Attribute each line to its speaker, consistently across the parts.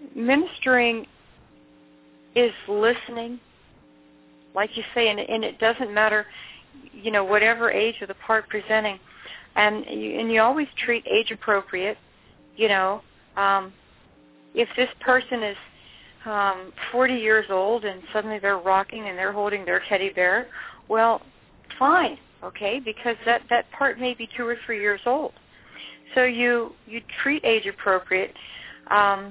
Speaker 1: ministering is listening, like you say, and it doesn't matter, whatever age of the part presenting, and you always treat age appropriate. If this person is 40 years old and suddenly they're rocking and they're holding their teddy bear, well, fine, okay, because that part may be 2 or 3 years old. So you treat age appropriate, and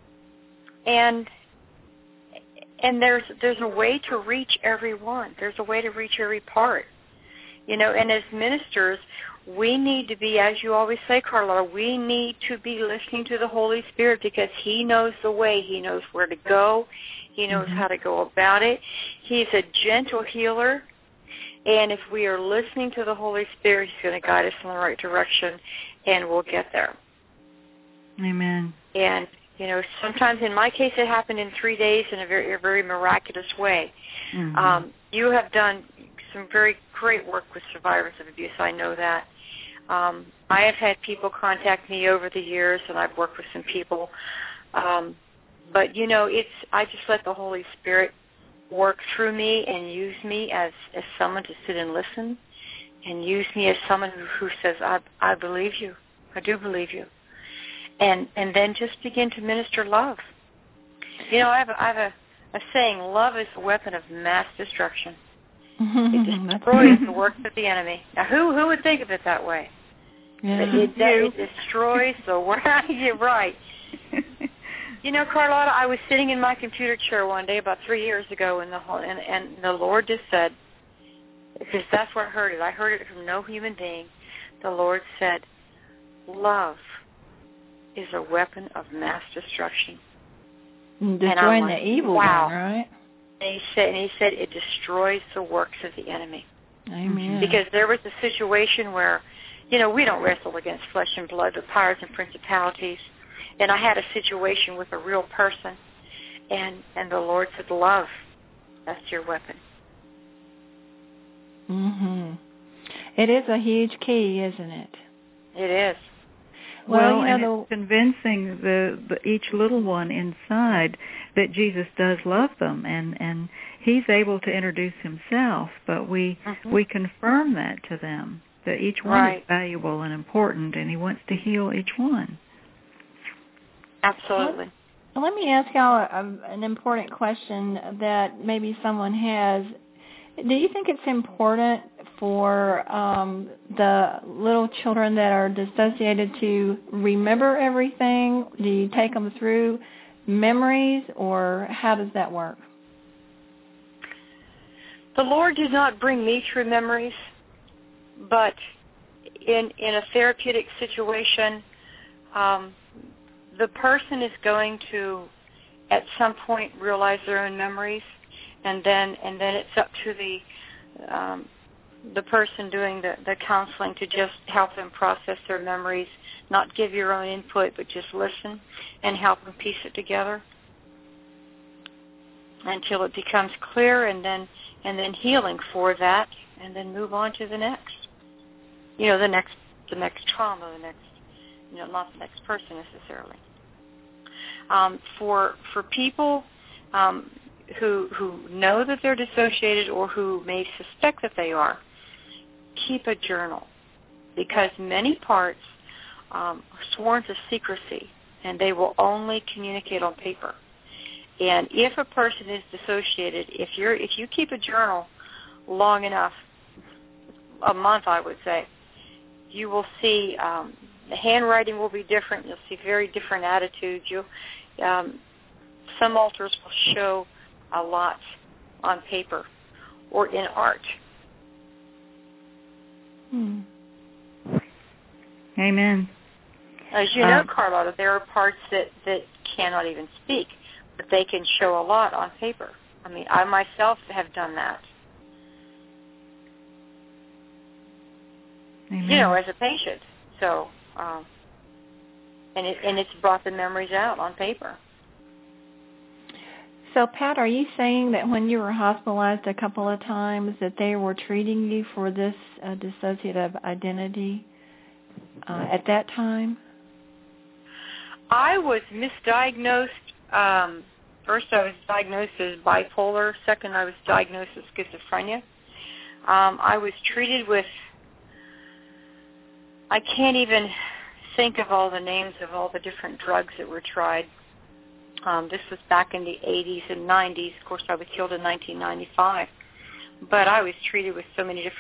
Speaker 1: there's a way to reach everyone. There's a way to reach every part, and as ministers, we need to be, as you always say, Carlotta, we need to be listening to the Holy Spirit because He knows the way. He knows where to go. He knows how to go about it. He's a gentle healer, and if we are listening to the Holy Spirit, He's going to guide us in the right direction, and we'll get there.
Speaker 2: Amen.
Speaker 1: And, sometimes in my case it happened in 3 days in a very miraculous way. You have done some very great work with survivors of abuse. I know that. I have had people contact me over the years, and I've worked with some people. But, I just let the Holy Spirit work through me and use me as someone to sit and listen, and use me as someone who says, I believe you. I do believe you. And then just begin to minister love. I have a saying, love is a weapon of mass destruction. It destroys the works of the enemy. Now, who would think of it that way?
Speaker 2: Yeah.
Speaker 1: It destroys the work. You're right. Carlotta, I was sitting in my computer chair one day about 3 years ago, and the Lord just said, because that's where I heard it. I heard it from no human being. The Lord said, love is a weapon of mass destruction.
Speaker 3: Destroying the evil one, right?
Speaker 1: And he said it destroys the works of the enemy.
Speaker 3: Amen.
Speaker 1: Because there was a situation where, we don't wrestle against flesh and blood, but powers and principalities. And I had a situation with a real person, and the Lord said, love, that's your weapon.
Speaker 3: It is a huge key, isn't it?
Speaker 1: It is.
Speaker 2: Well, and it's convincing the each little one inside that Jesus does love them, and He's able to introduce Himself, but we confirm that to them, that each one is valuable and important, and He wants to heal each one.
Speaker 1: Absolutely.
Speaker 3: Well, let me ask y'all an important question that maybe someone has. Do you think it's important for the little children that are dissociated to remember everything? Do you take them through memories, or how does that work?
Speaker 1: The Lord did not bring me through memories, but in a therapeutic situation, the person is going to, at some point, realize their own memories, and then it's up to the person doing the counseling to just help them process their memories, not give your own input, but just listen and help them piece it together until it becomes clear, and then healing for that, and then move on to the next. The next trauma, the next, not the next person necessarily. For people who know that they're dissociated or who may suspect that they are, keep a journal, because many parts are sworn to secrecy, and they will only communicate on paper. And if a person is dissociated, if you keep a journal long enough, a month I would say, you will see the handwriting will be different. You'll see very different attitudes. Some altars will show a lot on paper or in art.
Speaker 2: Amen.
Speaker 1: As you know, Carlotta, there are parts that cannot even speak, but they can show a lot on paper. I mean, I myself have done that.
Speaker 2: Amen.
Speaker 1: As a patient. So, and it's brought the memories out on paper.
Speaker 3: So, Pat, are you saying that when you were hospitalized a couple of times that they were treating you for this dissociative identity at that time?
Speaker 1: I was misdiagnosed First, I was diagnosed as bipolar. Second, I was diagnosed with schizophrenia. I was treated with, I can't even think of all the names of all the different drugs that were tried. This was back in the 80s and 90s. Of course, I was killed in 1995. But I was treated with so many different